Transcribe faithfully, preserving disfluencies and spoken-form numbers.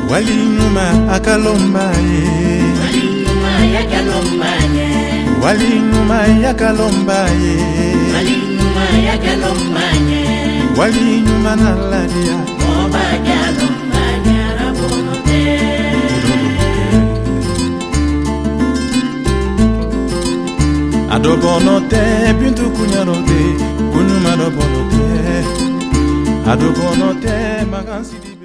wali nyuma akalomba ye wali nyuma yakalomba ye wali nyuma yakalomba ye wali nyuma yakalomba ye wali nyuma naladia moba yakalomba ye rabonote adobonote bintu kunyarote kunyuma adobonote adobonote magansi